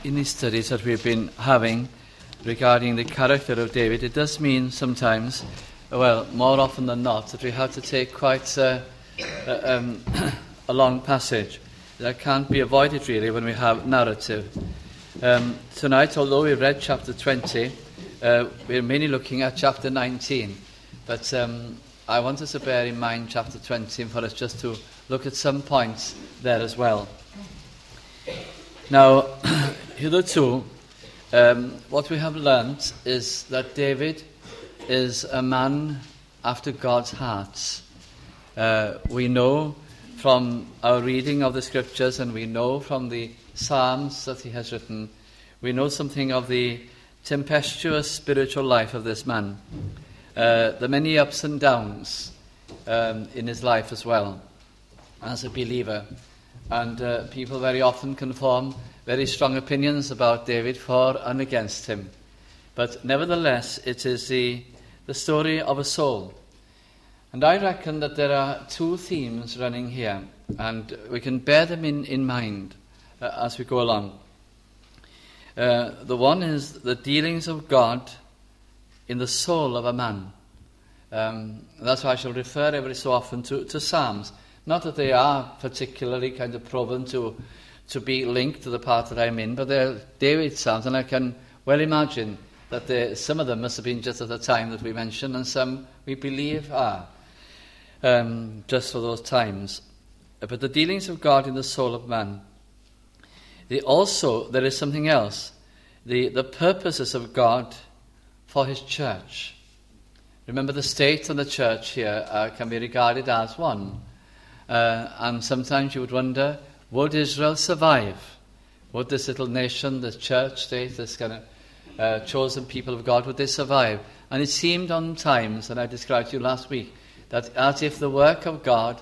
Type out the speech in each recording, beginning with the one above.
in these studies that we've been having regarding the character of David, it does mean sometimes, well, more often than not, that we have to take quite a long passage. That can't be avoided, really, when we have narrative. Tonight, although we've read chapter 20, we're mainly looking at chapter 19. But I want us to bear in mind chapter 20 and for us just to look at some points there as well. Now, hitherto, what we have learnt is that David is a man after God's heart. We know from our reading of the scriptures, and we know from the Psalms that he has written, we know something of the tempestuous spiritual life of this man, the many ups and downs in his life as well as a believer. And people very often can form very strong opinions about David for and against him. But nevertheless, it is the story of a soul. And I reckon that there are two themes running here, and we can bear them in mind as we go along. The one is the dealings of God in the soul of a man. That's why I shall refer every so often to Psalms. Not that they are particularly kind of proven to be linked to the part that I'm in, but they're David's Psalms, and I can well imagine that some of them must have been just at the time that we mentioned, and some we believe are just for those times. But the dealings of God in the soul of man. There is something else. The purposes of God for his church. Remember, the state and the church here can be regarded as one. And sometimes you would wonder, would Israel survive? Would this little nation, this church state, this kind of chosen people of God, would they survive? And it seemed on times, and I described to you last week, that as if the work of God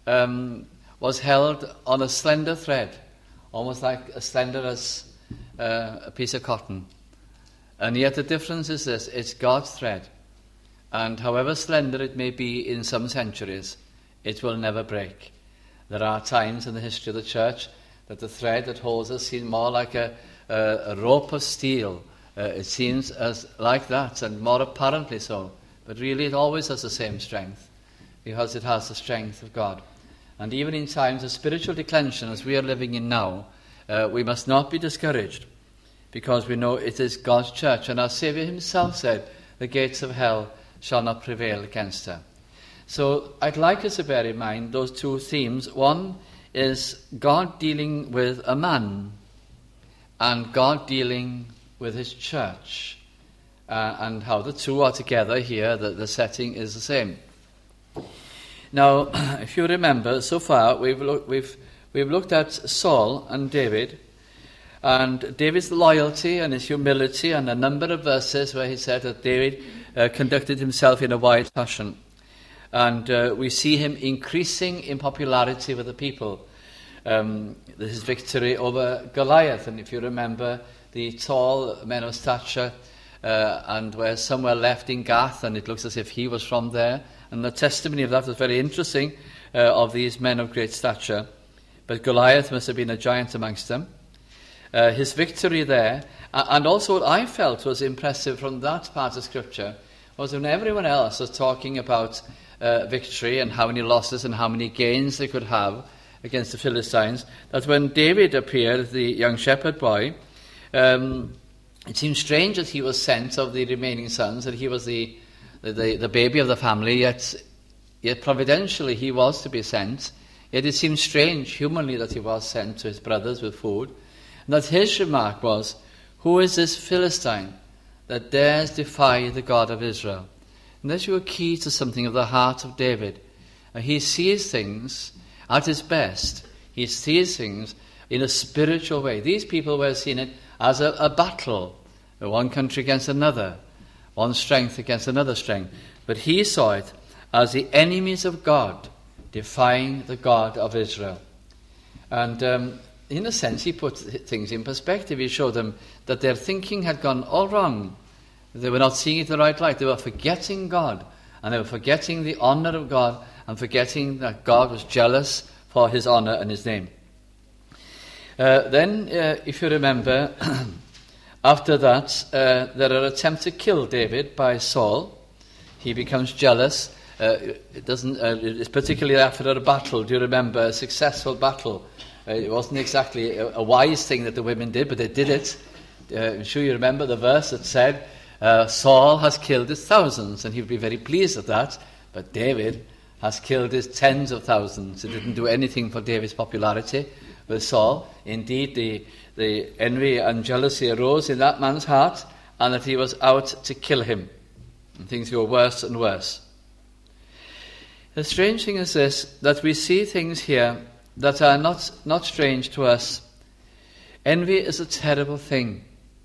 was held on a slender thread, almost like as slender as a piece of cotton. And yet the difference is this: it's God's thread. And however slender it may be in some centuries, it will never break. There are times in the history of the church that the thread that holds us seems more like a rope of steel. It seems as like that, and more apparently so. But really it always has the same strength, because it has the strength of God. And even in times of spiritual declension, as we are living in now, we must not be discouraged, because we know it is God's church. And our Saviour himself said, the gates of hell shall not prevail against her. So I'd like us to bear in mind those two themes. One is God dealing with a man, and God dealing with his church, and how the two are together here. The setting is the same. Now, if you remember, so far we've looked at Saul and David, and David's loyalty and his humility, and a number of verses where he said that David conducted himself in a wise fashion. And we see him increasing in popularity with the people. His victory over Goliath, and if you remember, the tall men of stature, and where some were left in Gath, and it looks as if he was from there. And the testimony of that was very interesting, of these men of great stature. But Goliath must have been a giant amongst them. His victory there, and also what I felt was impressive from that part of Scripture, was when everyone else was talking about victory and how many losses and how many gains they could have against the Philistines, that when David appeared, the young shepherd boy, it seemed strange that he was sent of the remaining sons, that he was the baby of the family, yet providentially he was to be sent. Yet it seemed strange humanly that he was sent to his brothers with food, and that his remark was, who is this Philistine that dares defy the God of Israel? And that's your key to something of the heart of David. He sees things at his best. He sees things in a spiritual way. These people were seeing it as a battle, one country against another, one strength against another strength. But he saw it as the enemies of God defying the God of Israel. And in a sense, he put things in perspective. He showed them that their thinking had gone all wrong. They were not seeing it the right light. They were forgetting God, and they were forgetting the honor of God, and forgetting that God was jealous for his honor and his name. Then, if you remember, after that, there are attempts to kill David by Saul. He becomes jealous. It's particularly after a battle. Do you remember a successful battle? It wasn't exactly a wise thing that the women did, but they did it. I'm sure you remember the verse that said, Saul has killed his thousands, and he would be very pleased at that, but David has killed his tens of thousands. It didn't do anything for David's popularity with Saul. Indeed, the envy and jealousy arose in that man's heart, and that he was out to kill him. And things go worse and worse. The strange thing is this, that we see things here that are not strange to us. Envy is a terrible thing.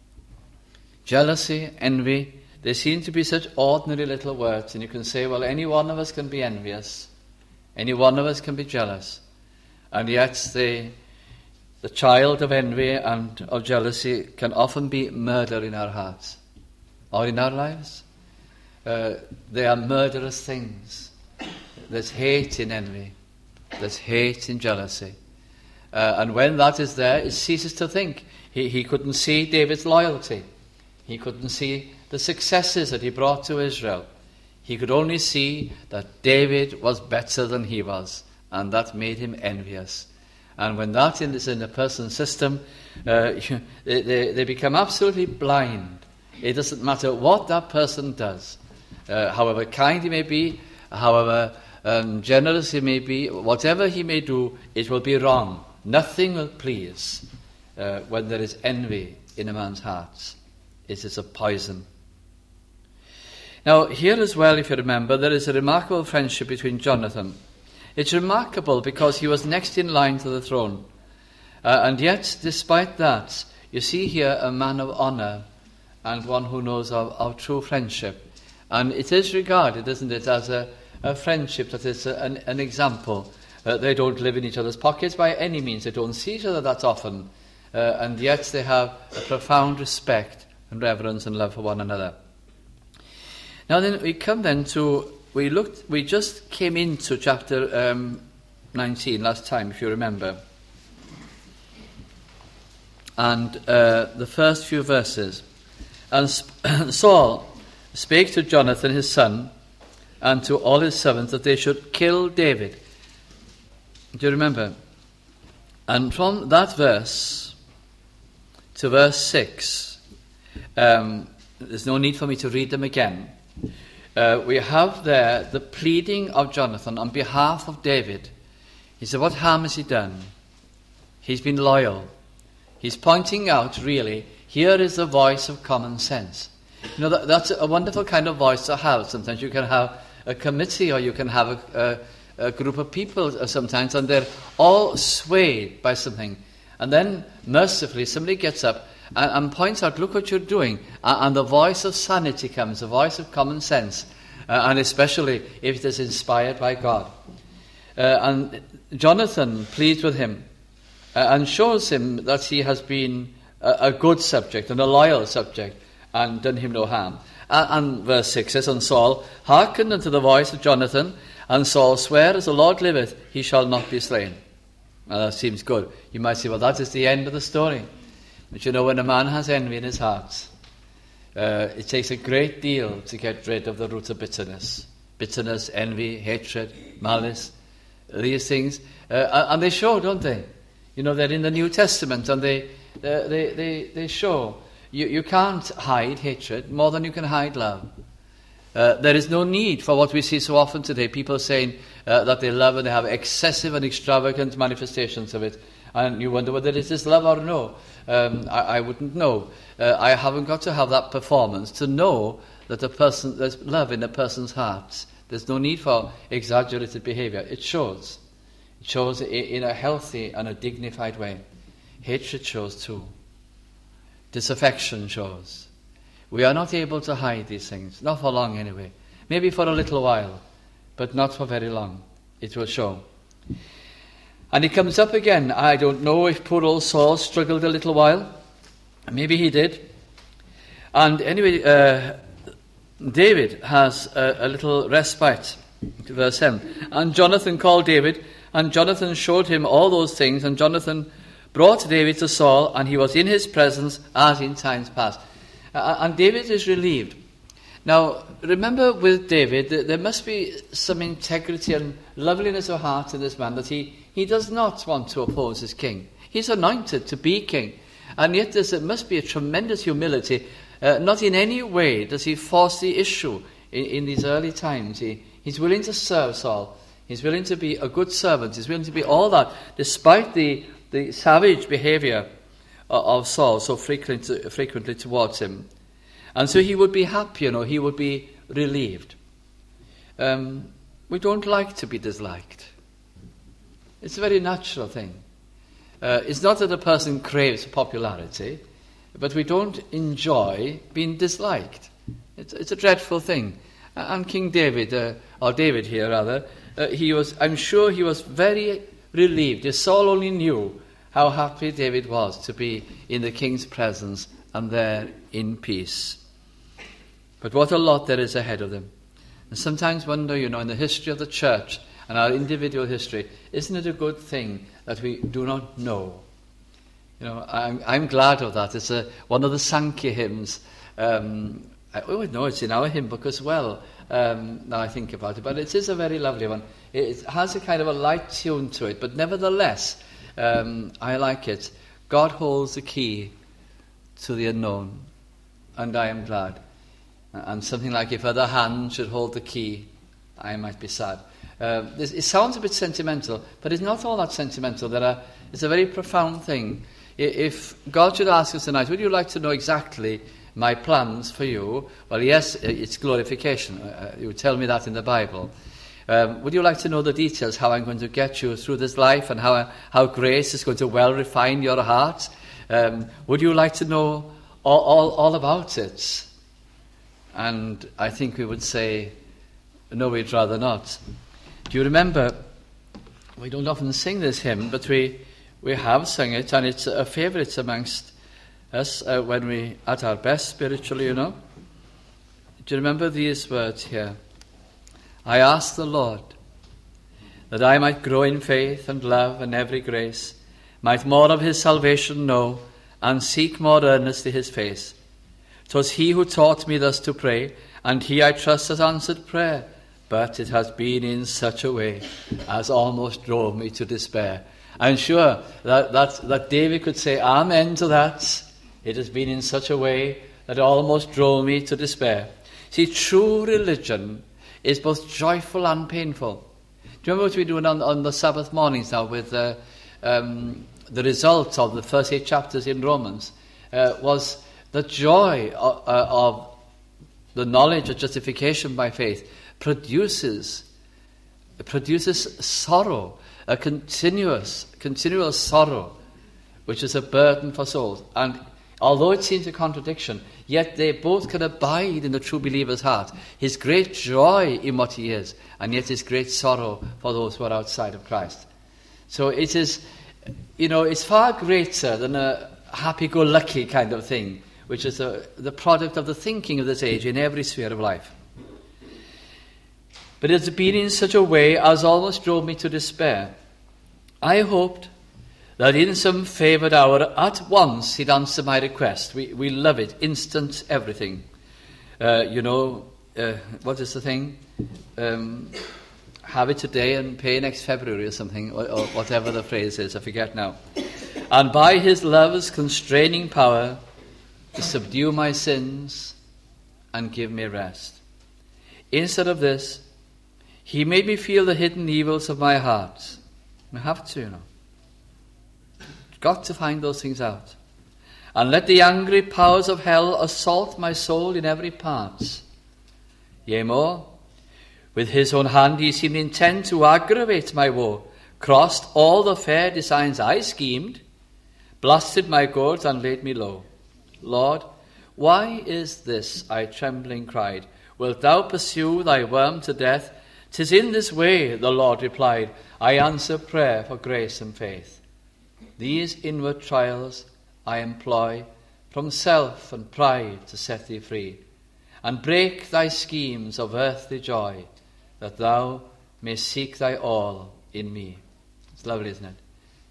Jealousy, envy, they seem to be such ordinary little words, and you can say, well, any one of us can be envious. Any one of us can be jealous. And yet the child of envy and of jealousy can often be murder in our hearts or in our lives. They are murderous things. There's hate in envy. There's hate in jealousy. And when that is there, it ceases to think. He couldn't see David's loyalty. He couldn't see the successes that he brought to Israel. He could only see that David was better than he was, and that made him envious. And when that is in a person's system, they become absolutely blind. It doesn't matter what that person does, however kind he may be, however generous he may be, whatever he may do, it will be wrong. Nothing will please when there is envy in a man's heart. It is a poison. Now, here as well, if you remember, there is a remarkable friendship between Jonathan. It's remarkable because he was next in line to the throne. And yet, despite that, you see here a man of honor and one who knows of true friendship. And it is regarded, isn't it, as a friendship that is an example. They don't live in each other's pockets by any means. They don't see each other that often. And yet they have a profound respect and reverence and love for one another. Now then, we come then to, we just came into chapter 19 last time, if you remember. And the first few verses. And Saul spake to Jonathan his son, and to all his servants, that they should kill David. Do you remember? And from that verse to verse 6, there's no need for me to read them again. We have there the pleading of Jonathan on behalf of David. He said, what harm has he done? He's been loyal. He's pointing out, really, here is the voice of common sense. You know, that's a wonderful kind of voice to have. Sometimes you can have a committee, or you can have a group of people sometimes, and they're all swayed by something. And then, mercifully, somebody gets up and points out, look what you're doing. And the voice of sanity comes, the voice of common sense, and especially if it is inspired by God. And Jonathan pleads with him and shows him that he has been a good subject and a loyal subject and done him no harm. And verse 6 says, and Saul hearkened unto the voice of Jonathan, and Saul sware, as the Lord liveth, he shall not be slain. Now that seems good. You might say, well, that is the end of the story. But you know, when a man has envy in his heart, it takes a great deal to get rid of the root of bitterness. Bitterness, envy, hatred, malice, these things. And they show, don't they? You know, they're in the New Testament, and they show. You can't hide hatred more than you can hide love. There is no need for what we see so often today, people saying that they love and they have excessive and extravagant manifestations of it. And you wonder whether it is love or no. I wouldn't know. I haven't got to have that performance to know that there's love in a person's heart. There's no need for exaggerated behavior. It shows. It shows in a healthy and a dignified way. Hatred shows too. Disaffection shows. We are not able to hide these things. Not for long anyway. Maybe for a little while, but not for very long. It will show. And it comes up again. I don't know if poor old Saul struggled a little while. Maybe he did. And anyway, David has a little respite. Verse 7. And Jonathan called David, and Jonathan showed him all those things, and Jonathan brought David to Saul, and he was in his presence as in times past. And David is relieved. Now, remember with David, there must be some integrity and loveliness of heart in this man, that he does not want to oppose his king. He's anointed to be king. And yet there must be a tremendous humility. Not in any way does he force the issue in these early times. He's willing to serve Saul. He's willing to be a good servant. He's willing to be all that, despite the savage behavior of Saul so frequently towards him. And so he would be happy, he would be relieved. We don't like to be disliked. It's a very natural thing. It's not that a person craves popularity, but we don't enjoy being disliked. It's a dreadful thing. And King David, or David here rather, I'm sure he was very relieved. If Saul only knew how happy David was to be in the king's presence and there in peace. But what a lot there is ahead of them. And sometimes wonder, in the history of the church and our individual history, isn't it a good thing that we do not know? I'm glad of that. It's one of the Sankya hymns. It's in our hymn book as well, now I think about it. But it is a very lovely one. It has a kind of a light tune to it, but nevertheless, I like it. God holds the key to the unknown, and I am glad. And something like, if other hands should hold the key, I might be sad. It sounds a bit sentimental, but it's not all that sentimental. It's a very profound thing. If God should ask us tonight, would you like to know exactly my plans for you? Well, yes, it's glorification. You would tell me that in the Bible. Would you like to know the details, how I'm going to get you through this life, and how grace is going to well refine your heart? Would you like to know all about it? And I think we would say, no, we'd rather not. Do you remember, we don't often sing this hymn, but we have sung it, and it's a favourite amongst us when we at our best spiritually, Do you remember these words here? I ask the Lord that I might grow in faith and love and every grace, might more of his salvation know, and seek more earnestly his face. 'Twas he who taught me thus to pray, and he I trust has answered prayer, but it has been in such a way as almost drove me to despair. I'm sure that David could say amen to that. It has been in such a way that almost drove me to despair. See, true religion is both joyful and painful. Do you remember what we do on the Sabbath mornings now with the result of the first 8 chapters in Romans? Was the joy of the knowledge of justification by faith produces sorrow, a continual sorrow, which is a burden for souls. And although it seems a contradiction, yet they both can abide in the true believer's heart. His great joy in what he is, and yet his great sorrow for those who are outside of Christ. So it is, it's far greater than a happy-go-lucky kind of thing, which is the product of the thinking of this age in every sphere of life. But it's been in such a way as almost drove me to despair. I hoped that in some favoured hour at once he'd answer my request. We love it, instant everything. What is the thing? Have it today and pay next February or something, or whatever the phrase is, I forget now. And by his love's constraining power, to subdue my sins and give me rest. Instead of this, he made me feel the hidden evils of my heart. I have to, Got to find those things out. And let the angry powers of hell assault my soul in every part. Yea, more, with his own hand he seemed intent to aggravate my woe, crossed all the fair designs I schemed, blasted my gourds and laid me low. Lord, why is this? I trembling cried. Wilt thou pursue thy worm to death? 'Tis in this way, the Lord replied, I answer prayer for grace and faith. These inward trials I employ from self and pride to set thee free, and break thy schemes of earthly joy, that thou mayst seek thy all in me. It's lovely, isn't it?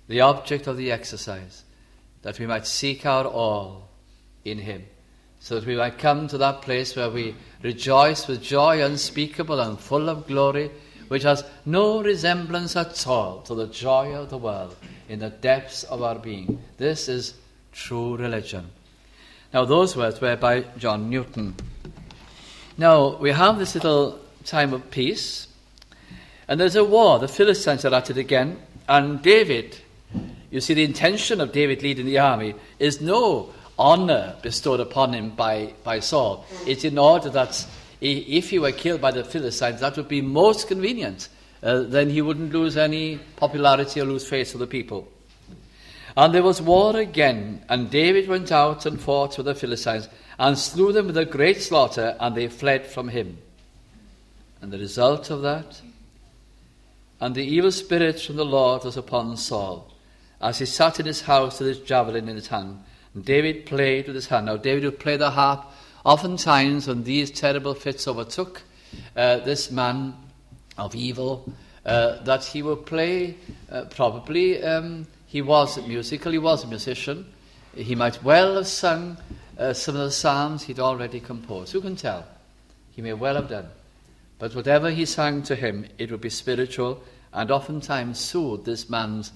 the object of the exercise, that we might seek our all in him, so that we might come to that place where we rejoice with joy unspeakable and full of glory, which has no resemblance at all to the joy of the world in the depths of our being. This is true religion. Now, those words were by John Newton. Now, we have this little time of peace, and there's a war. The Philistines are at it again, and David, you see, the intention of David leading the army is no honor bestowed upon him by Saul. It's in order that if he were killed by the Philistines, that would be most convenient. Then he wouldn't lose any popularity or lose face of the people. And there was war again, and David went out and fought with the Philistines and slew them with a great slaughter, and they fled from him. And the result of that, and the evil spirit from the Lord was upon Saul, as he sat in his house with his javelin in his hand. And David played with his hand. Now, David would play the harp oftentimes when these terrible fits overtook this man of evil, that he would play probably. He was musical, he was a musician. He might well have sung some of the psalms he'd already composed. Who can tell? He may well have done. But whatever he sang to him, it would be spiritual, and oftentimes soothed this man's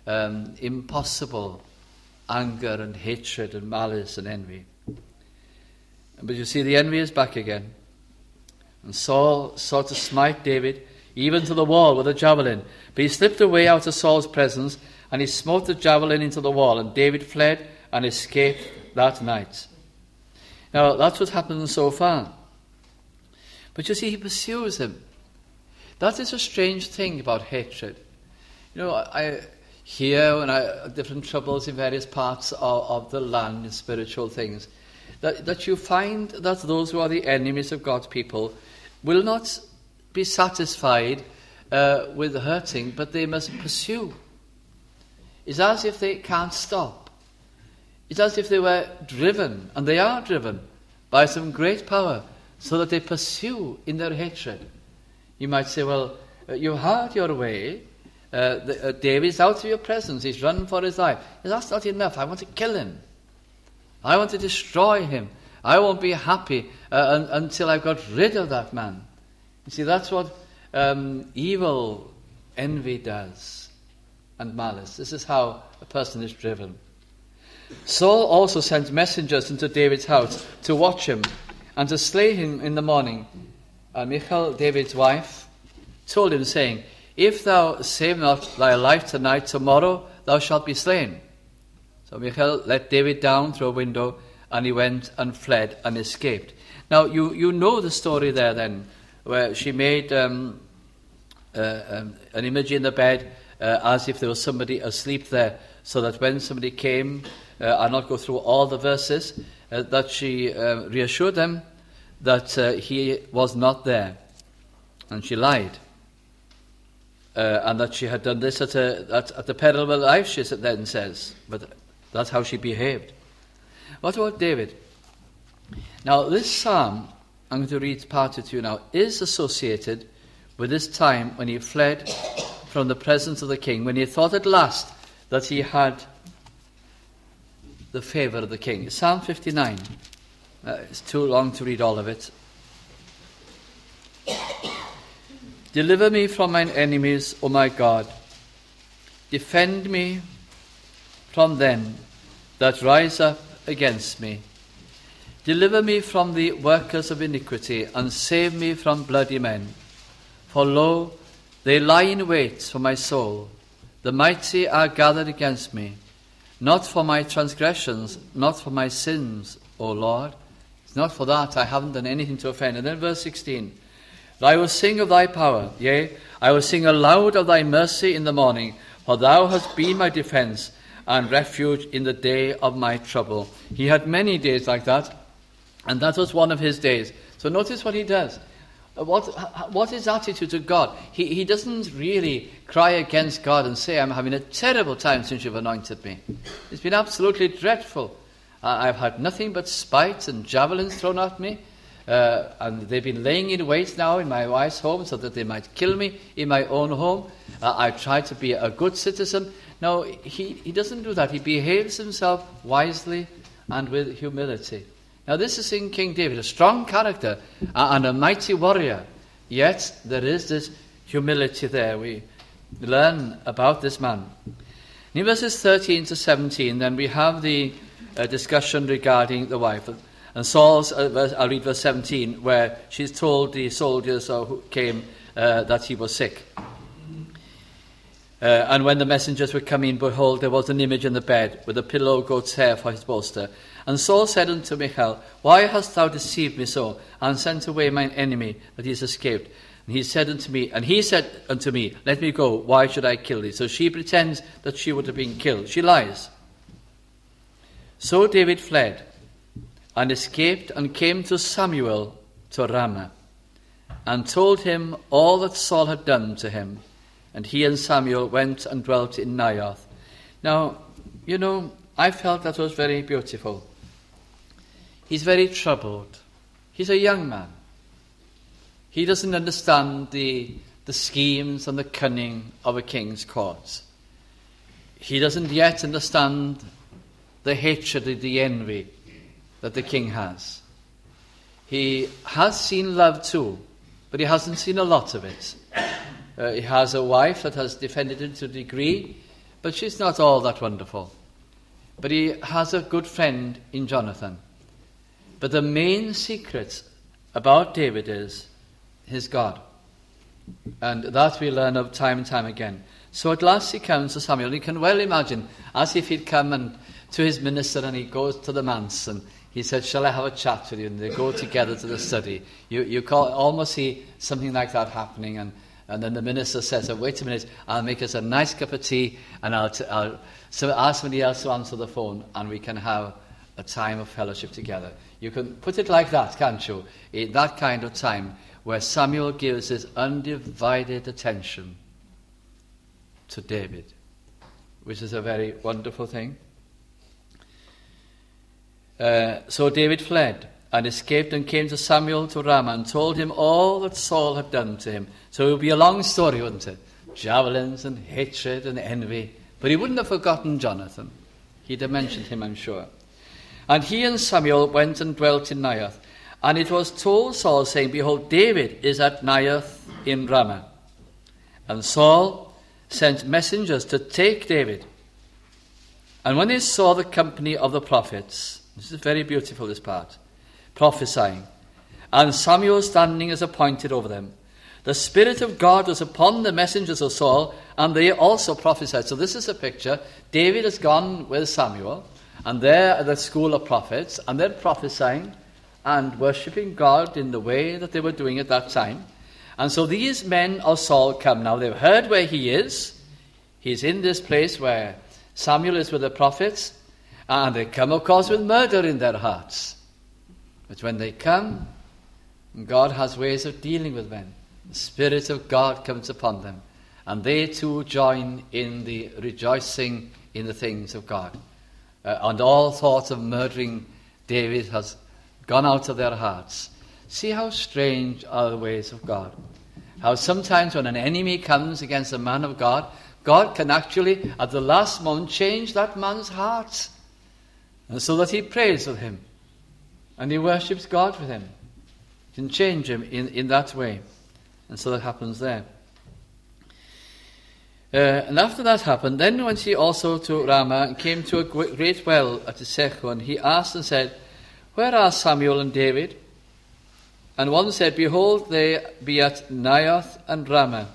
impossible anger and hatred and malice and envy. But you see, the envy is back again. And Saul sought to smite David, even to the wall with a javelin. But he slipped away out of Saul's presence, and he smote the javelin into the wall, and David fled and escaped that night. Now, that's what happened so far. But you see, he pursues him. That is a strange thing about hatred. You know, I hear when different troubles in various parts of the land in spiritual things, that you find that those who are the enemies of God's people will not be satisfied with hurting, but they must pursue. It's as if they can't stop. It's as if they were driven, and they are driven, by some great power, so that they pursue in their hatred. You might say, well, you had your way. David's out of your presence. He's run for his life. That's not enough. I want to kill him. I want to destroy him. I won't be happy until I've got rid of that man. You see, that's what evil envy does. And malice. This is how a person is driven. Saul also sent messengers into David's house to watch him and to slay him in the morning. And Michal, David's wife, told him, saying, if thou save not thy life tonight, tomorrow thou shalt be slain. So Michal let David down through a window, and he went and fled and escaped. Now, you know the story there then, where she made an image in the bed, as if there was somebody asleep there, so that when somebody came, I'll not go through all the verses, that she reassured them that he was not there. And she lied. And that she had done this at the peril of her life, she then says. But that's how she behaved. What about David? Now, this psalm, I'm going to read part of it to you now, is associated with this time when he fled from the presence of the king, when he thought at last that he had the favour of the king. Psalm 59. It's too long to read all of it. Deliver me from mine enemies, O my God. Defend me from them that rise up against me. Deliver me from the workers of iniquity, and save me from bloody men. For lo, they lie in wait for my soul. The mighty are gathered against me. Not for my transgressions, not for my sins, O Lord. It's not for that. I haven't done anything to offend. And then verse 16. I will sing of thy power. Yea, I will sing aloud of thy mercy in the morning. For thou hast been my defence and refuge in the day of my trouble. He had many days like that, and that was one of his days. So notice what he does. What is his attitude to God? He doesn't really cry against God and say, I'm having a terrible time since you've anointed me. It's been absolutely dreadful. I've had nothing but spite and javelins thrown at me. And they've been laying in wait now in my wife's home so that they might kill me in my own home. I've tried to be a good citizen. No, he doesn't do that. He behaves himself wisely and with humility. Now this is in King David, a strong character and a mighty warrior. Yet there is this humility there. We learn about this man. In verses 13 to 17, then we have the discussion regarding the wife. And Saul's, I'll read verse 17, where she's told the soldiers who came that he was sick. And when the messengers were coming, behold, there was an image in the bed, with a pillow of goat's hair for his bolster. And Saul said unto Michal, Why hast thou deceived me so, and sent away mine enemy, that he is escaped? And he said unto me, Let me go, why should I kill thee? So she pretends that she would have been killed. She lies. So David fled, and escaped, and came to Samuel to Ramah, and told him all that Saul had done to him. And he and Samuel went and dwelt in Naioth. Now, I felt that was very beautiful. He's very troubled. He's a young man. He doesn't understand the schemes and the cunning of a king's court. He doesn't yet understand the hatred, the envy that the king has. He has seen love too, but he hasn't seen a lot of it. He has a wife that has defended him to a degree, but she's not all that wonderful. But he has a good friend in Jonathan. But the main secret about David is his God. And that we learn of time and time again. So at last he comes to Samuel. You can well imagine, as if he'd come to his minister and he goes to the manse and he said, Shall I have a chat with you? And they go together to the study. You almost see something like that happening. And then the minister says, Wait a minute, I'll make us a nice cup of tea and I'll ask somebody else to answer the phone and we can have a time of fellowship together. You can put it like that, can't you? In that kind of time where Samuel gives his undivided attention to David, which is a very wonderful thing. So David fled and escaped and came to Samuel to Ramah and told him all that Saul had done to him. So it would be a long story, wouldn't it? Javelins and hatred and envy. But he wouldn't have forgotten Jonathan. He'd have mentioned him, I'm sure. And he and Samuel went and dwelt in Naioth. And it was told Saul, saying, Behold, David is at Naioth in Ramah. And Saul sent messengers to take David. And when they saw the company of the prophets, this is very beautiful, this part, prophesying, and Samuel standing as appointed over them, the Spirit of God was upon the messengers of Saul, and they also prophesied. So this is a picture. David has gone with Samuel, and they're at the school of prophets, and they're prophesying and worshipping God in the way that they were doing at that time. And so these men of Saul come now. They've heard where he is. He's in this place where Samuel is with the prophets, and they come, of course, with murder in their hearts. But when they come, God has ways of dealing with men. The Spirit of God comes upon them, and they too join in the rejoicing in the things of God. And all thought of murdering David has gone out of their hearts. See how strange are the ways of God. How sometimes when an enemy comes against a man of God, God can actually, at the last moment, change that man's heart. And so that he prays with him. And he worships God with him. He can change him in that way. And so that happens there. And after that happened, then went he also to Ramah and came to a great well at Isechon. And he asked and said, Where are Samuel and David? And one said, Behold, they be at Naioth and Ramah.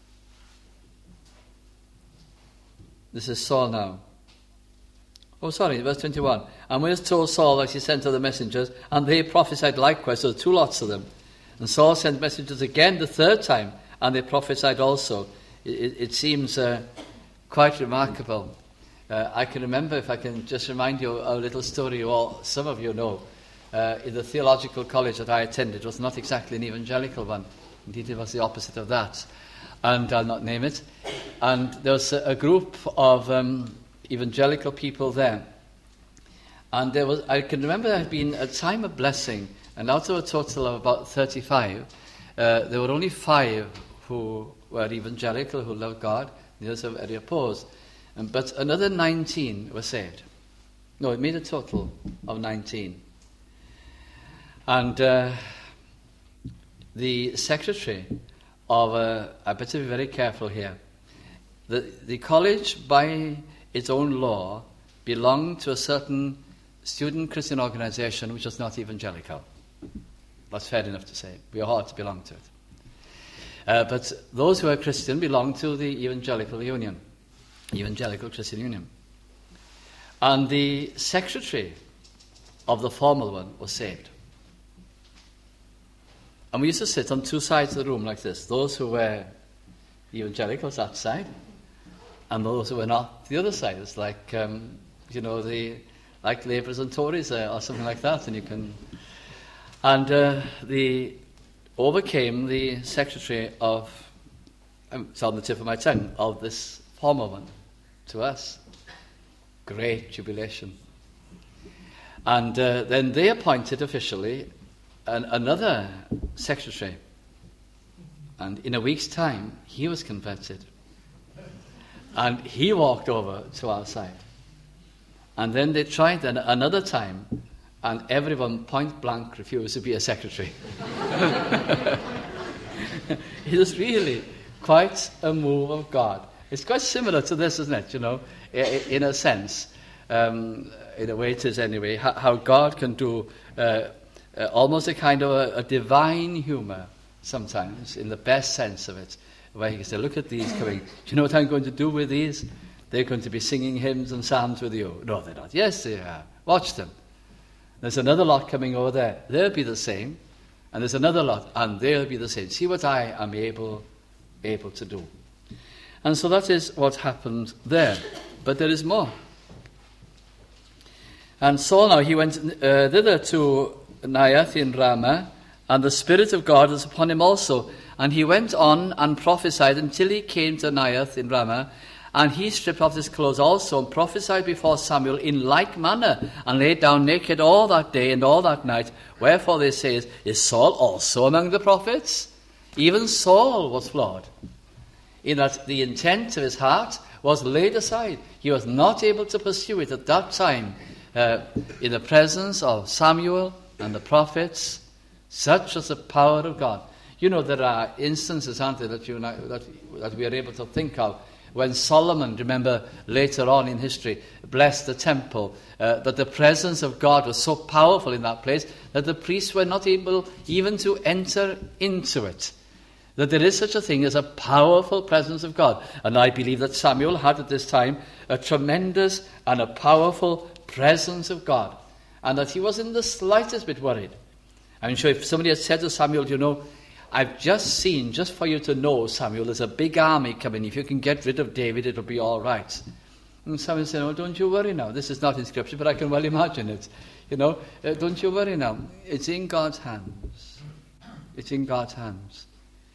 This is Saul now. Verse 21. And when it was told Saul that he sent other messengers, and they prophesied likewise, so 2 lots of them. And Saul sent messengers again the 3rd time, and they prophesied also. It seems quite remarkable. I can remember, if I can just remind you a little story some of you know. In the theological college that I attended, it was not exactly an evangelical one. Indeed, it was the opposite of that. And I'll not name it. And there was a group of evangelical people there. And I can remember there had been a time of blessing, and out of a total of about 35, there were only 5 who were evangelical, who loved God. The others were very opposed. But another 19 were saved. No, it made a total of 19. And the secretary of, I better be very careful here, the college by its own law belonged to a certain student Christian organization which was not evangelical. That's fair enough to say. We ought to belong to it. But those who are Christian belong to the Evangelical Christian Union. And the secretary of the formal one was saved. And we used to sit on two sides of the room like this. Those who were evangelicals that side, and those who were not the other side. It's like, like Labourers and Tories or something like that. Overcame the secretary of, it's on the tip of my tongue, of this former one to us. Great jubilation. And then they appointed officially another secretary. And in a week's time, he was converted. And he walked over to our side. And then they tried another time, and everyone point blank refused to be a secretary. It is really quite a move of God. It's quite similar to this, isn't it? In a sense, in a way it is anyway, how God can do almost a kind of a divine humour sometimes, in the best sense of it, where he can say, look at these coming. Do you know what I'm going to do with these? They're going to be singing hymns and psalms with you. No, they're not. Yes, they are. Watch them. There's another lot coming over there. They'll be the same. And there's another lot, and they'll be the same. See what I am able to do. And so that is what happened there. But there is more. And Saul now, he went thither to Naioth in Ramah, and the Spirit of God was upon him also. And he went on and prophesied until he came to Naioth in Ramah. And he stripped off his clothes also and prophesied before Samuel in like manner, and lay down naked all that day and all that night. Wherefore they say, is Saul also among the prophets? Even Saul was flawed, in that the intent of his heart was laid aside. He was not able to pursue it at that time in the presence of Samuel and the prophets. Such was the power of God. There are instances, aren't there, that we are able to think of, when Solomon, remember later on in history, blessed the temple, that the presence of God was so powerful in that place that the priests were not able even to enter into it. That there is such a thing as a powerful presence of God. And I believe that Samuel had at this time a tremendous and a powerful presence of God. And that he wasn't the slightest bit worried. I'm sure if somebody had said to Samuel, I've just seen, just for you to know, Samuel, there's a big army coming. If you can get rid of David, it'll be all right. And Samuel said, don't you worry now. This is not in Scripture, but I can well imagine it. Don't you worry now. It's in God's hands. It's in God's hands.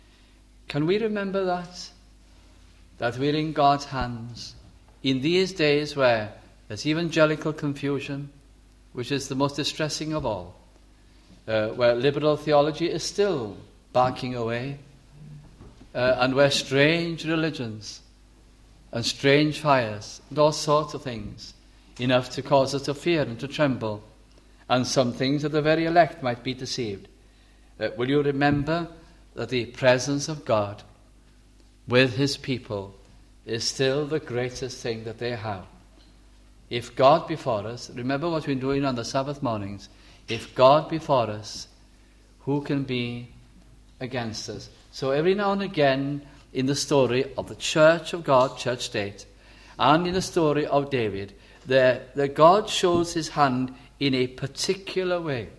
Can we remember that? That we're in God's hands in these days where there's evangelical confusion, which is the most distressing of all, where liberal theology is still barking away, and where strange religions and strange fires and all sorts of things, enough to cause us to fear and to tremble, and some things that the very elect might be deceived. Will you remember that the presence of God with his people is still the greatest thing that they have? If God be for us, remember what we're doing on the Sabbath mornings, if God be for us, who can be against us? So every now and again in the story of the church of God, church state, and in the story of David, that God shows his hand in a particular way.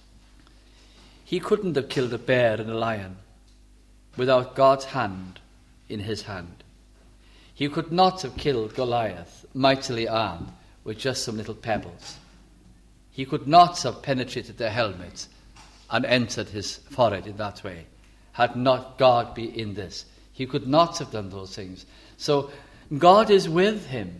He couldn't have killed a bear and a lion without God's hand in his hand. He could not have killed Goliath, mightily armed, with just some little pebbles. He could not have penetrated the helmet and entered his forehead in that way, had not God be in this. He could not have done those things. So God is with him.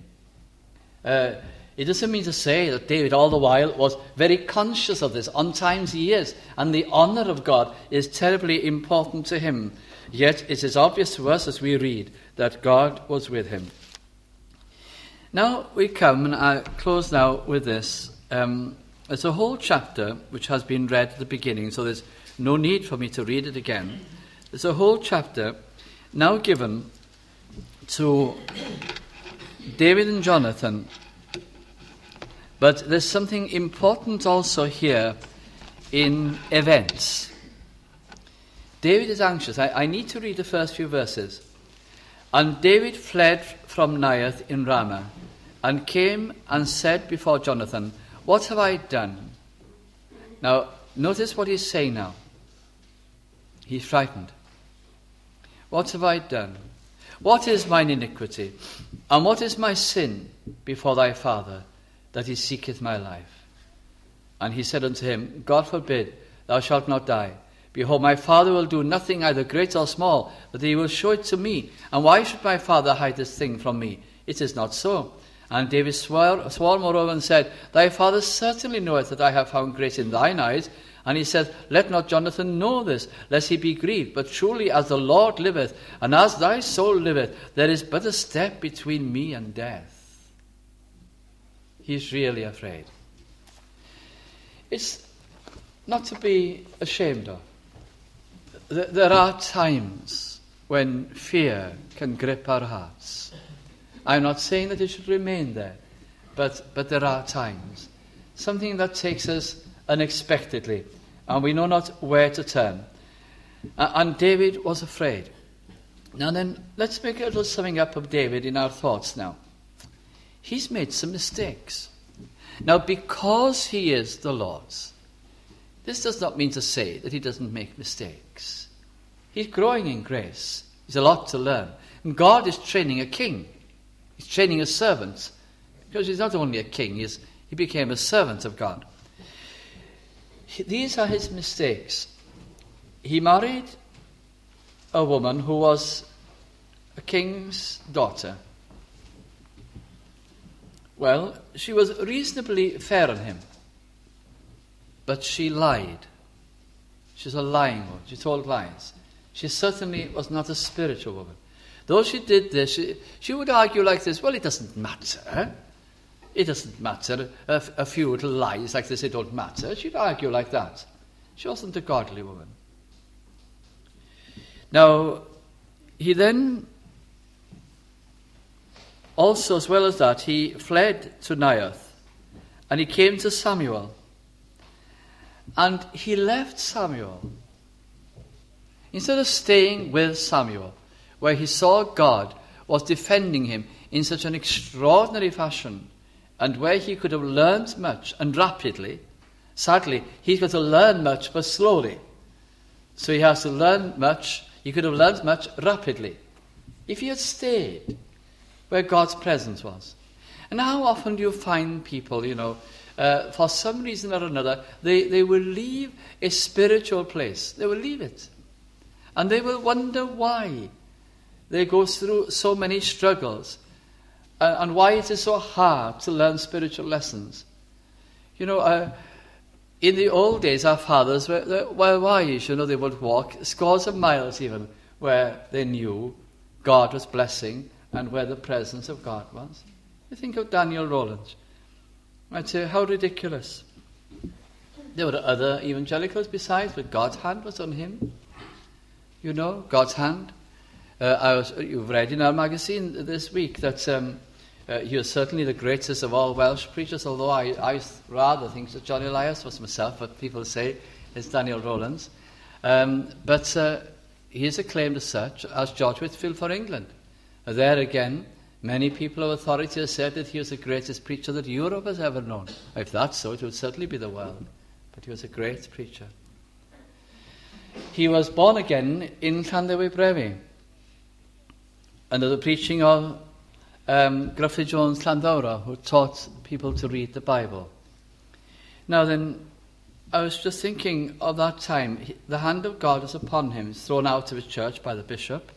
It doesn't mean to say that David all the while was very conscious of this. On times he is. And the honour of God is terribly important to him. Yet it is obvious to us as we read that God was with him. Now we come, and I close now with this. There's a whole chapter which has been read at the beginning, so there's no need for me to read it again. There's a whole chapter now given to David and Jonathan. But there's something important also here in events. David is anxious. I need to read the first few verses. And David fled from Naioth in Ramah, and came and said before Jonathan, "What have I done?" Now, notice what he's saying now. He's frightened. "What have I done? What is mine iniquity? And what is my sin before thy father, that he seeketh my life?" And he said unto him, "God forbid, thou shalt not die. Behold, my father will do nothing either great or small, but he will show it to me. And why should my father hide this thing from me? It is not so." And David swore moreover and said, "Thy father certainly knoweth that I have found grace in thine eyes." And he said, "Let not Jonathan know this, lest he be grieved. But truly as the Lord liveth, and as thy soul liveth, there is but a step between me and death." He's really afraid. It's not to be ashamed of. There are times when fear can grip our hearts. I'm not saying that it should remain there, but there are times. Something that takes us unexpectedly, and we know not where to turn. And David was afraid. Now then, let's make a little summing up of David in our thoughts now. He's made some mistakes. Now, because he is the Lord's, this does not mean to say that he doesn't make mistakes. He's growing in grace. He's a lot to learn. And God is training a king. He's training a servant. Because he's not only a king, he became a servant of God. These are his mistakes. He married a woman who was a king's daughter. Well, she was reasonably fair on him. But she lied. She's a lying woman. She told lies. She certainly was not a spiritual woman. Though she did this, she would argue like this, well, it doesn't matter. It doesn't matter. A few little lies like this, it don't matter. She'd argue like that. She wasn't a godly woman. Now, he then, also as well as that, he fled to Naioth, and he came to Samuel. And he left Samuel. Instead of staying with Samuel, where he saw God was defending him in such an extraordinary fashion, and where he could have learned much and rapidly, sadly, he could have learned much but slowly. So he has to learn much. He could have learned much rapidly if he had stayed where God's presence was. And how often do you find people, for some reason or another, they will leave a spiritual place. They will leave it. And they will wonder why they go through so many struggles and why it is so hard to learn spiritual lessons. In the old days, our fathers were wise. They would walk scores of miles even where they knew God was blessing and where the presence of God was. You think of Daniel Rowland. I'd say, how ridiculous. There were other evangelicals besides, but God's hand was on him. God's hand. You've read in our magazine this week that he was certainly the greatest of all Welsh preachers, although I rather think that John Elias was myself, but people say it's Daniel Rowlands. But he is acclaimed as such, as George Whitfield for England. There again, many people of authority have said that he was the greatest preacher that Europe has ever known. If that's so, it would certainly be the world. But he was a great preacher. He was born again in Llandewi Brefi, under the preaching of Gruffydd Jones Llanddowror, who taught people to read the Bible. Now then, I was just thinking of that time. The hand of God is upon him. He's thrown out of his church by the bishop.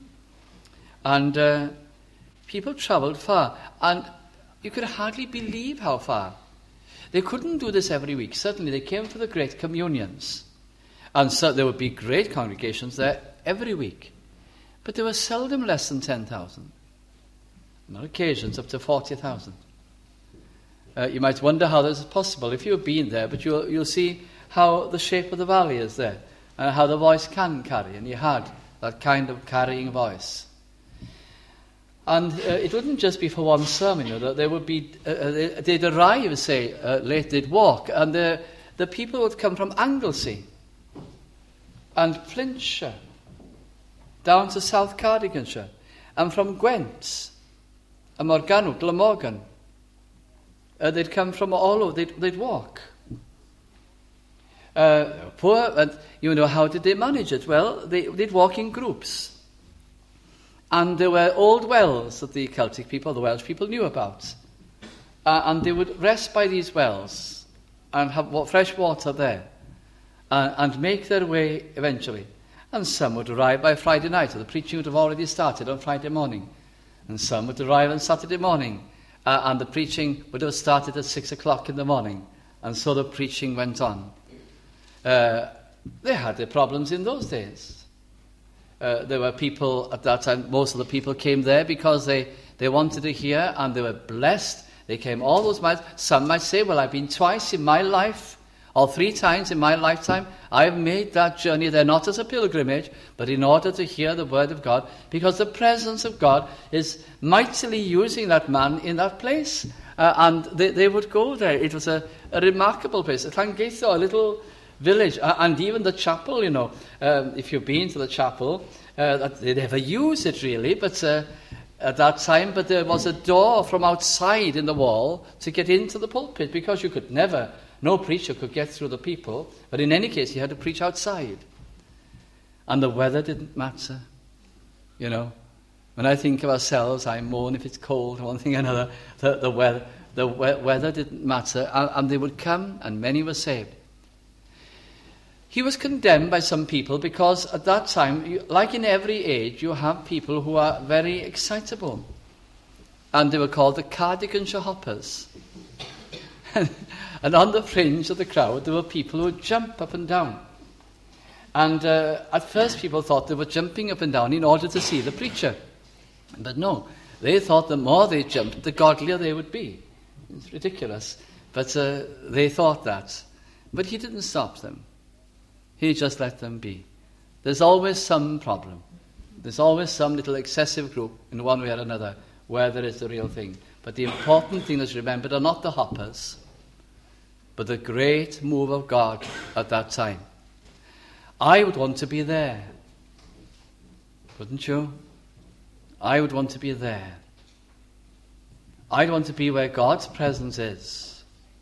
And people travelled far. And you could hardly believe how far. They couldn't do this every week. Certainly they came for the great communions. And so there would be great congregations there every week. But there were seldom less than 10,000. On occasions, up to 40,000. You might wonder how this is possible if you've been there, but you'll see how the shape of the valley is there, and how the voice can carry, and he had that kind of carrying voice. And it wouldn't just be for one sermon, you know, there would be, they'd arrive, say, late, they'd walk, and the people would come from Anglesey and Flintshire, down to South Cardiganshire, and from Gwent, and Morgannwg, Glamorgan. They'd come from all over, they'd walk. Poor, and you know, how did they manage it? Well, they'd walk in groups. And there were old wells that the Celtic people, the Welsh people, knew about. And they would rest by these wells and have fresh water there and make their way eventually. And some would arrive by Friday night, so the preaching would have already started on Friday morning. And some would arrive on Saturday morning, and the preaching would have started at 6 o'clock in the morning. And so the preaching went on. They had their problems in those days. There were people at that time, most of the people came there because they wanted to hear, and they were blessed. They came all those miles. Some might say, well, I've been twice in my life, or 3 times in my lifetime. I've made that journey there, not as a pilgrimage, but in order to hear the word of God, because the presence of God is mightily using that man in that place. And they would go there. It was a remarkable place. Llangeitho, a little village, and even the chapel, you know, if you've been to the chapel, they never use it really, but at that time, but there was a door from outside in the wall to get into the pulpit, because you could never, no preacher could get through the people, but in any case, you had to preach outside. And the weather didn't matter, you know. When I think of ourselves, I moan if it's cold, one thing or another. The weather didn't matter, and they would come, and many were saved. He was condemned by some people because at that time, like in every age, you have people who are very excitable. And they were called the Cardiganshire Hoppers. And on the fringe of the crowd, there were people who would jump up and down. And at first people thought they were jumping up and down in order to see the preacher. But no, they thought the more they jumped, the godlier they would be. It's ridiculous. But they thought that. But he didn't stop them. He just let them be. There's always some problem. There's always some little excessive group in one way or another where there is the real thing. But the important thing that's remembered are not the hoppers, but the great move of God at that time. I would want to be there. Wouldn't you? I would want to be there. I'd want to be where God's presence is.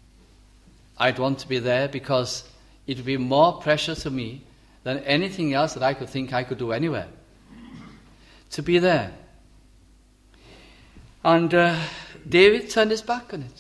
I'd want to be there because it would be more precious to me than anything else that I could think I could do anywhere. To be there. And David turned his back on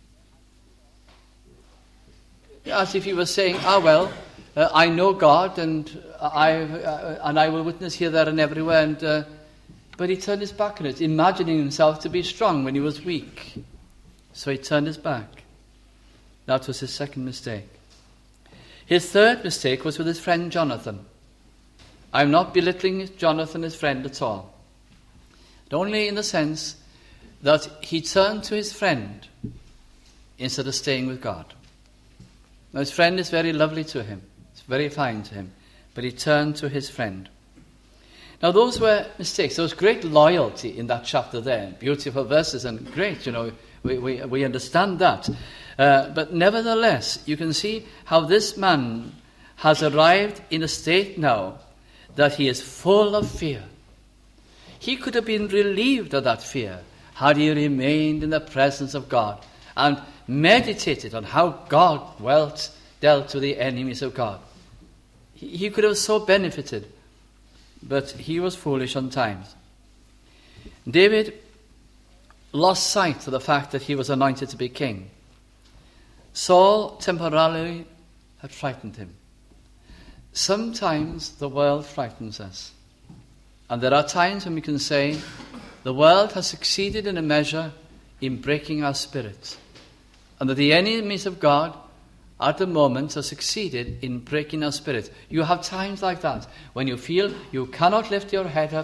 it. As if he was saying, I know God and I will witness here, there and everywhere. But he turned his back on it, imagining himself to be strong when he was weak. So he turned his back. That was his second mistake. His third mistake was with his friend Jonathan. I'm not belittling Jonathan, his friend, at all. But only in the sense that he turned to his friend instead of staying with God. Now, his friend is very lovely to him. It's very fine to him. But he turned to his friend. Now, those were mistakes. There was great loyalty in that chapter there. Beautiful verses and great, you know, we understand that. But nevertheless, you can see how this man has arrived in a state now that he is full of fear. He could have been relieved of that fear had he remained in the presence of God and meditated on how God dealt with the enemies of God. He could have so benefited, but he was foolish on times. David lost sight of the fact that he was anointed to be king. Saul temporarily had frightened him. Sometimes the world frightens us. And there are times when we can say, the world has succeeded in a measure in breaking our spirit. And that the enemies of God at the moment have succeeded in breaking our spirit. You have times like that when you feel you cannot lift your head up.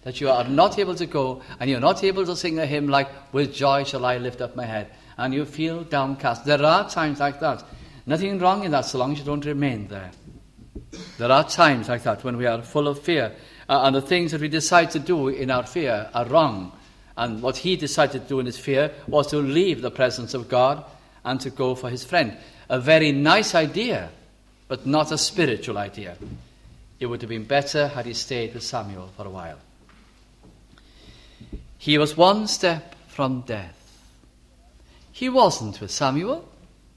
that you are not able to go, and you're not able to sing a hymn like, "With joy shall I lift up my head," and you feel downcast. There are times like that. Nothing wrong in that so long as you don't remain there. There are times like that when we are full of fear, and the things that we decide to do in our fear are wrong. And what he decided to do in his fear was to leave the presence of God and to go for his friend. A very nice idea, but not a spiritual idea. It would have been better had he stayed with Samuel for a while. He was one step from death. He wasn't with Samuel,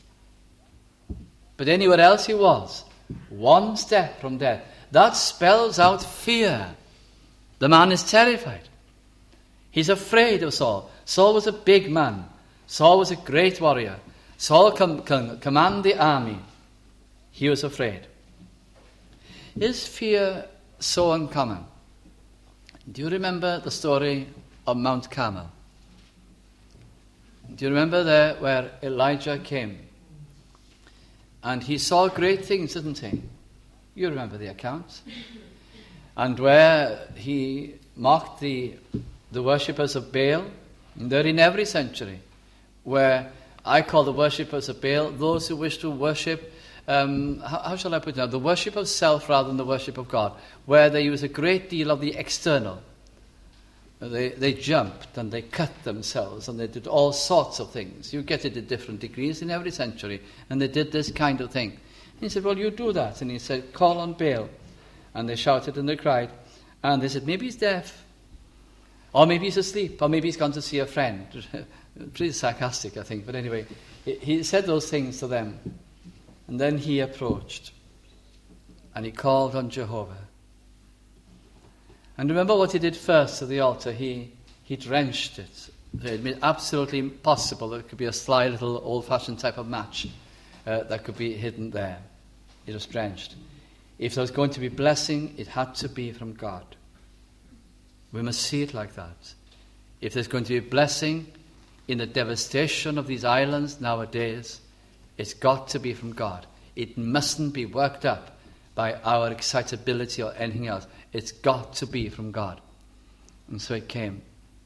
but anywhere else he was. One step from death. That spells out fear. The man is terrified. He's afraid of Saul. Saul was a big man. Saul was a great warrior. Saul can command the army. He was afraid. Is fear so uncommon? Do you remember the story of Mount Carmel? Do you remember there where Elijah came? And he saw great things, didn't he? You remember the account. And where he mocked the worshippers of Baal. And they're in every century. Where I call the worshippers of Baal those who wish to worship, how shall I put it now? The worship of self rather than the worship of God. Where they use a great deal of the external. They jumped and they cut themselves and they did all sorts of things. You get it at different degrees in every century. And they did this kind of thing. And he said, "Well, you do that." And he said, "Call on Baal." And they shouted and they cried. And they said, "Maybe he's deaf. Or maybe he's asleep. Or maybe he's gone to see a friend." Pretty sarcastic, I think. But anyway, he said those things to them. And then he approached. And he called on Jehovah. And remember what he did first at the altar. He drenched it. It made absolutely impossible that it could be a sly little old-fashioned type of match that could be hidden there. It was drenched. If there was going to be blessing, it had to be from God. We must see it like that. If there's going to be blessing in the devastation of these islands nowadays, it's got to be from God. It mustn't be worked up by our excitability or anything else. It's got to be from God. And so it came.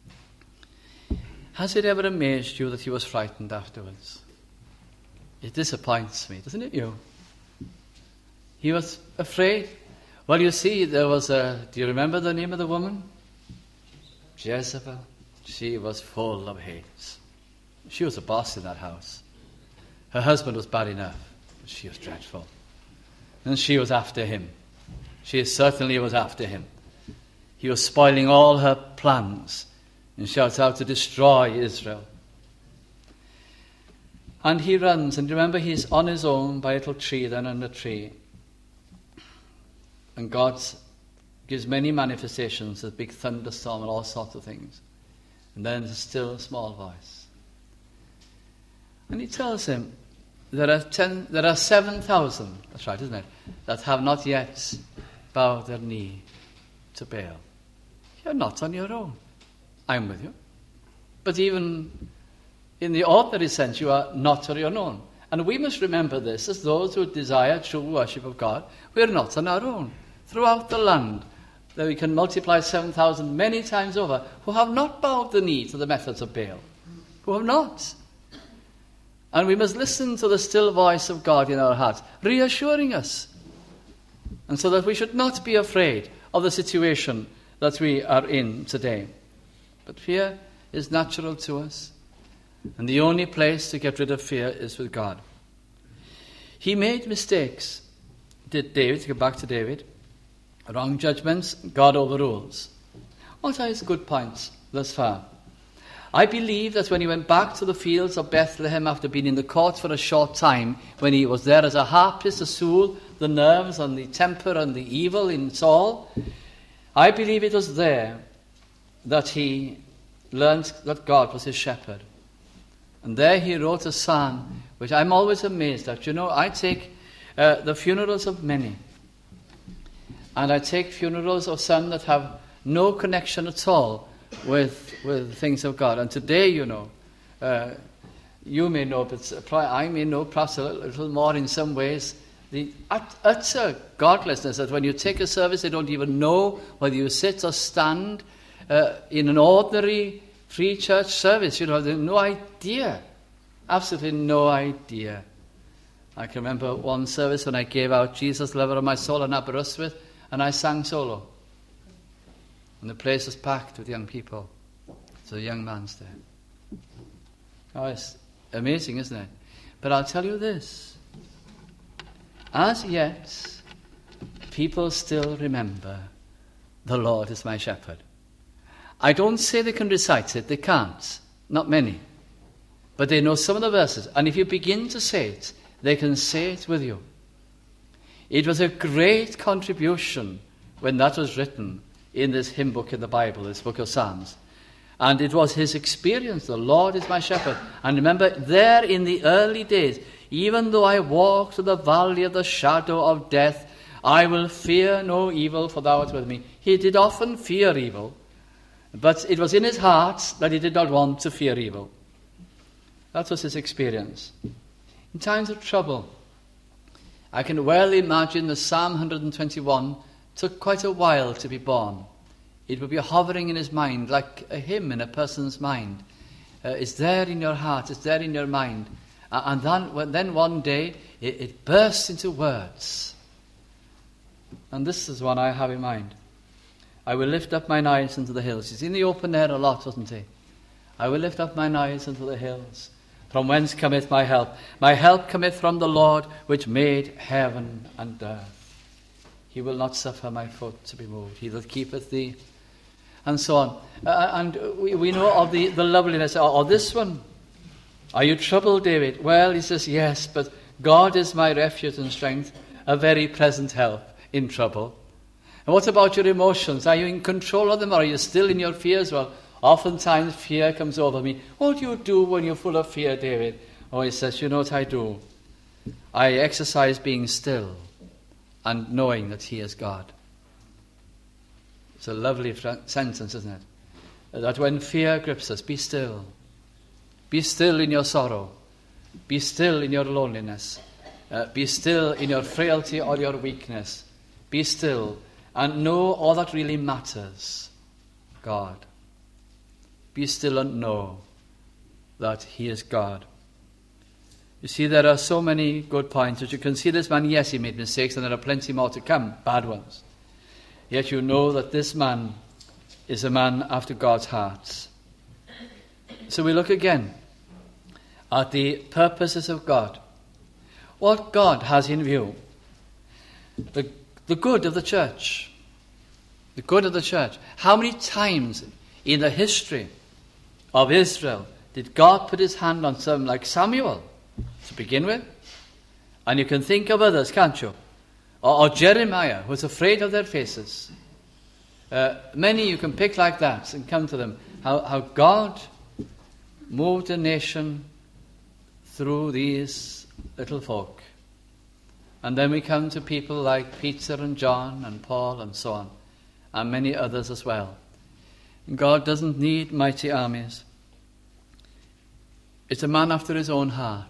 Has it ever amazed you that he was frightened afterwards? It disappoints me, doesn't it, you? He was afraid. Well, you see, there was do you remember the name of the woman? Jezebel. She was full of hate. She was a boss in that house. Her husband was bad enough, but she was dreadful. And she was after him. She certainly was after him. He was spoiling all her plans and shouts out to destroy Israel. And he runs, and remember he's on his own by a little tree, then under a tree. And God gives many manifestations, a big thunderstorm and all sorts of things. And then there's still a small voice. And he tells him, there are 7,000, that's right, isn't it, that have not yet bowed their knee to Baal. You're not on your own. I'm with you. But even in the ordinary sense, you are not on your own. And we must remember this as those who desire true worship of God. We are not on our own. Throughout the land, that we can multiply 7,000 many times over, who have not bowed the knee to the methods of Baal. Who have not. And we must listen to the still voice of God in our hearts, reassuring us. And so that we should not be afraid of the situation that we are in today. But fear is natural to us. And the only place to get rid of fear is with God. He made mistakes. Did David, to go back to David, wrong judgments, God overrules. What are his good points thus far? I believe that when he went back to the fields of Bethlehem after being in the court for a short time, when he was there as a harpist to soothe the nerves and the temper and the evil in Saul, I believe it was there that he learned that God was his shepherd. And there he wrote a psalm, which I'm always amazed at. You know, I take the funerals of many, and I take funerals of some that have no connection at all with things of God. And today, you know, you may know, but I may know perhaps a little more in some ways the utter godlessness that when you take a service, they don't even know whether you sit or stand in an ordinary free church service. They have no idea. Absolutely no idea. I can remember one service when I gave out Jesus, Lover of My Soul in Aberystwyth, and I sang solo. And the place was packed with young people. So the young man's there. Oh, it's amazing, isn't it? But I'll tell you this. As yet, people still remember, the Lord is my shepherd. I don't say they can recite it. They can't. Not many. But they know some of the verses. And if you begin to say it, they can say it with you. It was a great contribution when that was written in this hymn book in the Bible, this book of Psalms. And it was his experience, the Lord is my shepherd. And remember, there in the early days, even though I walk through the valley of the shadow of death, I will fear no evil, for thou art with me. He did often fear evil, but it was in his heart that he did not want to fear evil. That was his experience. In times of trouble, I can well imagine the Psalm 121 took quite a while to be born. It would be hovering in his mind like a hymn in a person's mind. It's there in your heart, it's there in your mind. And then one day it bursts into words. And this is one I have in mind. I will lift up mine eyes into the hills. He's in the open air a lot, wasn't he? I will lift up mine eyes into the hills. From whence cometh my help? My help cometh from the Lord, which made heaven and earth. He will not suffer my foot to be moved. He that keepeth thee. And so on. And we know of the loveliness of this one. Are you troubled, David? Well, he says, yes, but God is my refuge and strength, a very present help in trouble. And what about your emotions? Are you in control of them, or are you still in your fears? Well, oftentimes fear comes over me. What do you do when you're full of fear, David? Oh, he says, you know what I do? I exercise being still and knowing that he is God. It's a lovely sentence, isn't it? That when fear grips us, be still. Be still in your sorrow. Be still in your loneliness. Be still in your frailty or your weakness. Be still and know all that really matters, God. Be still and know that he is God. You see, there are so many good points that you can see this man, yes, he made mistakes, and there are plenty more to come, bad ones. Yet you know that this man is a man after God's heart. So we look again at the purposes of God. What God has in view. The good of the church. The good of the church. How many times in the history of Israel did God put his hand on someone like Samuel to begin with? And you can think of others, can't you? Or Jeremiah, who was afraid of their faces. Many you can pick like that and come to them. How God moved a nation through these little folk. And then we come to people like Peter and John and Paul and so on, and many others as well. God doesn't need mighty armies. It's a man after his own heart.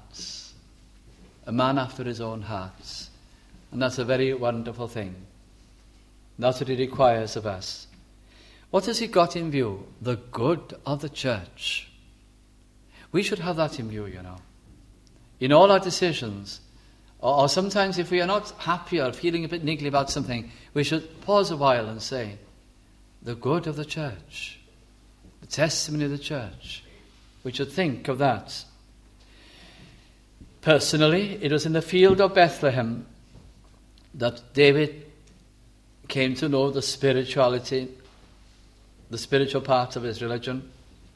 A man after his own heart. And that's a very wonderful thing. That's what he requires of us. What has he got in view? The good of the church. We should have that in view, you know. In all our decisions, or sometimes if we are not happy or feeling a bit niggly about something, we should pause a while and say, the good of the church, the testimony of the church. We should think of that. Personally, it was in the field of Bethlehem that David came to know the spirituality, the spiritual part of his religion.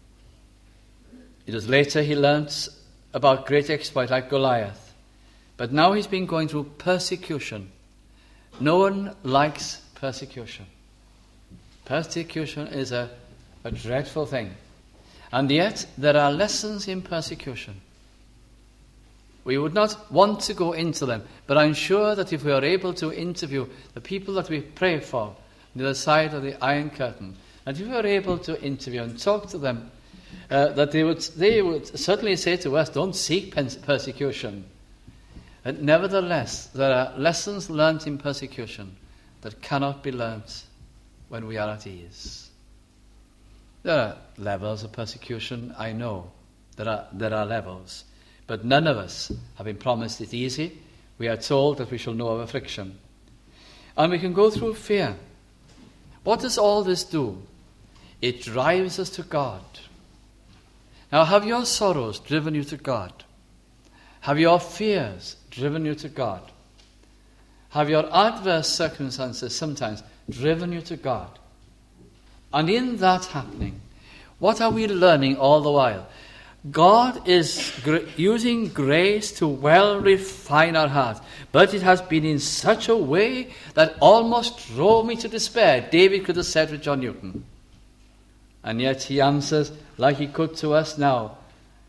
It was later he learnt about great exploit like Goliath. But now he's been going through persecution. No one likes persecution. Persecution is a dreadful thing. And yet there are lessons in persecution. We would not want to go into them, but I'm sure that if we are able to interview the people that we pray for on the other side of the Iron Curtain, and if we are able to interview and talk to them, that they would certainly say to us, don't seek persecution. But nevertheless, there are lessons learnt in persecution that cannot be learnt when we are at ease. There are levels of persecution, I know. There are levels. But none of us have been promised it easy. We are told that we shall know of affliction. And we can go through fear. What does all this do? It drives us to God. Now, have your sorrows driven you to God? Have your fears driven you to God? Have your adverse circumstances sometimes driven you to God? And in that happening, what are we learning all the while? God is using grace to well refine our hearts. But it has been in such a way that almost drove me to despair. David could have said with John Newton. And yet he answers like he could to us now.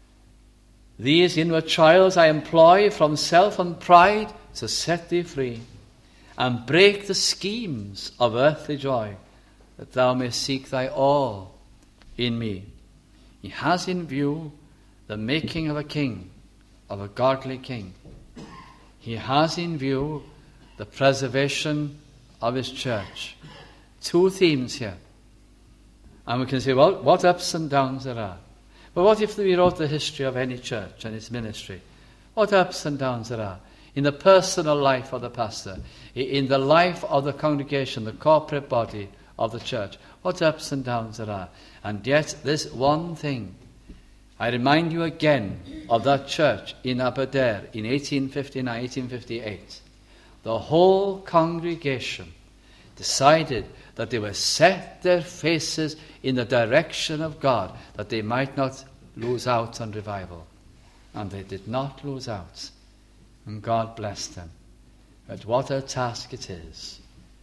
These inward trials I employ from self and pride to set thee free, and break the schemes of earthly joy, that thou mayst seek thy all in me. He has in view the making of a king, of a godly king. He has in view the preservation of his church. Two themes here. And we can say, well, what ups and downs there are. But what if we wrote the history of any church and its ministry? What ups and downs there are in the personal life of the pastor, in the life of the congregation, the corporate body of the church. What ups and downs there are. And yet this one thing, I remind you again of that church in Aberdare in 1859, 1858. The whole congregation decided that they would set their faces in the direction of God, that they might not lose out on revival. And they did not lose out. And God blessed them. But what a task it is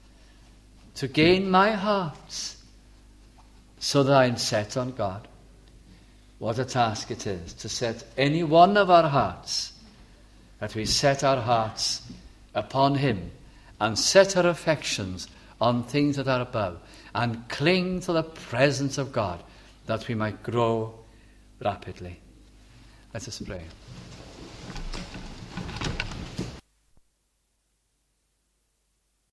to gain my heart so that I am set on God. What a task it is to set any one of our hearts, that we set our hearts upon him and set our affections on things that are above and cling to the presence of God, that we might grow rapidly. Let us pray.